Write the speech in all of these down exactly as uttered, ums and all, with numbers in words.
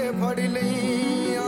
ਫੜ ਲਈਆਂ।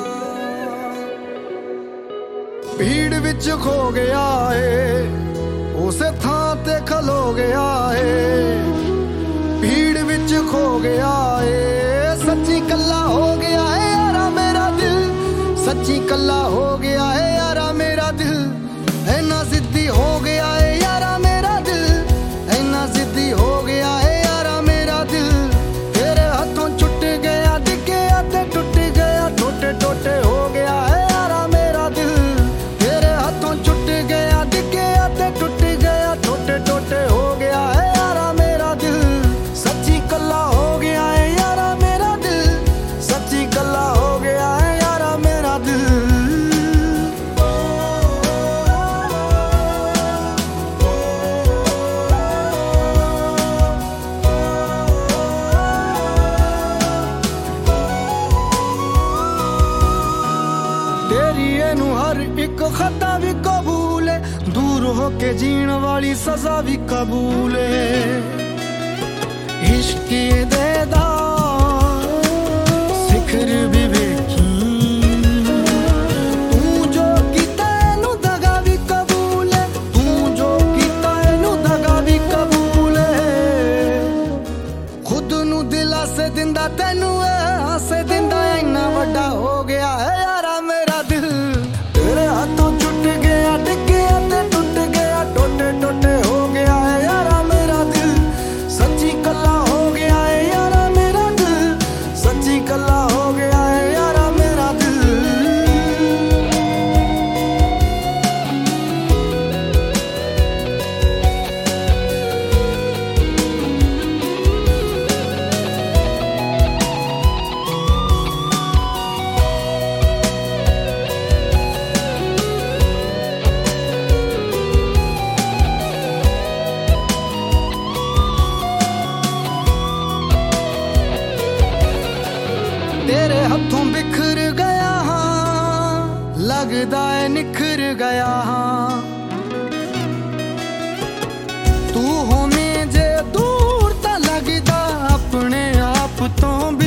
ਭੀੜ ਵਿੱਚ ਖੋ ਗਿਆ ਏ, ਉਸੇ ਥਾਂ ਤੇ ਖਲੋ ਗਿਆ ਏ। ਭੀੜ ਵਿੱਚ ਖੋ ਗਿਆ ਏ, ਸੱਚੀ ਕੱਲਾ ਹੋ ਗਿਆ ਏ ਯਾਰਾ ਮੇਰਾ ਦਿਲ। ਸੱਚੀ ਕੱਲਾ ਹੋ ਗਿਆ ਏ ਯਾਰਾ ਮੇਰਾ ਦਿਲ। ਇੰਨਾ ਜ਼ਿੱਦੀ ਹੋ ਗਿਆ ਏ ਯਾਰਾ ਮੇਰਾ ਦਿਲ। ਇੰਨਾ ਜ਼ਿੱਦੀ ਹੋ ਗਿਆ ਏ ਯਾਰਾ ਮੇਰਾ ਦਿਲ। ਤੇਰੇ ਹੱਥੋਂ ਛੁੱਟ ਗਿਆ, ਡਿੱਗਿਆ ਤੇ ਟੁੱਟ ਗਿਆ, ਟੋਟੇ ਟੋਟੇ ਹੋ ਗਿਆ ਏ ਯਾਰਾ ਮੇਰਾ ਦਿਲ। ਤੇਰੇ ਹੱਥੋਂ ਛੁੱਟ ਗਿਆ, ਡਿੱਗਿਆ ਤੇ ਟੁੱਟ ਗਿਆ, ਟੋਟੇ ਟੋਟੇ ਹੋ ਗਿਆ ਏ ਯਾਰਾ ਮੇਰਾ ਦਿਲ। ਸੱਚੀ ਕੱਲਾ ਹੋ ਗਿਆ ਏ ਯਾਰਾ ਮੇਰਾ ਦਿਲ। ਸੱਚੀ ਕੱਲਾ ਹੋ ਗਿਆ ਏ ਯਾਰਾ ਮੇਰਾ ਦਿਲ। ਤੇਰੀ ਇਹਨੂੰ ਹਰ ਇੱਕ ਖਤਾ ਵੀ ਕਬੂਲ ਏ, ਦੂਰ ਹੋ ਕੇ ਜੀਣ ਵਾਲੀ ਸਜ਼ਾ ਵੀ ਕਬੂਲ ਏ। ਇਸ਼ਕ ਦੇ ਦਾ ਸਿਖਰ ਵੀ ਵੇਖੀ, ਤੂੰ ਜੋ ਕੀਤਾ ਇਹਨੂੰ ਦਗਾ ਵੀ ਕਬੂਲ ਏ। ਤੂੰ ਜੋ ਕੀਤਾ ਇਹਨੂੰ ਦਗਾ ਵੀ ਕਬੂਲ ਏ। ਖੁਦ ਨੂੰ ਦਿਲਾਸੇ ਦਿੰਦਾ ਤੈਨੂੰ ਇਹ ਹਾਸੇ ਦਿੰਦਾ, ਇੰਨਾ ਵੱਡਾ ਹੋ ਗਿਆ ਹੈ ਯਾਰਾ ਮੇਰਾ ਦਿਲ। ਤੇਰੇ ਹੱਥੋਂ ਛੁੱਟ ਗਿਆ, ਡਿੱਗਿਆ ਤੇ ਟੁੱਟ ਗਿਆ, ਟੋਟੇ ਟੋਟੇ ਹੋ ਗਿਆ ਹੈ ਯਾਰਾ ਮੇਰਾ ਦਿਲ। ਸੱਚੀ ਕੱਲਾ ਹੋ ਗਿਆ ਹੈ ਯਾਰਾ ਮੇਰਾ ਦਿਲ। ਸੱਚੀ ਕੱਲਾ ਹੋ ਗਿਆ ਹੈ ਯਾਰਾ ਮੇਰਾ ਦਿਲ। ਤੇਰੇ ਹੱਥੋਂ ਬਿਖਰ ਗਿਆ ਹਾਂ, ਲੱਗਦਾ ਏ ਨਿਖਰ ਗਿਆ ਹਾਂ। ਤੂੰ ਹੋਵੇਂ ਜੇ ਦੂਰ ਤਾਂ ਲੱਗਦਾ ਆਪਣੇ ਆਪ ਤੋਂ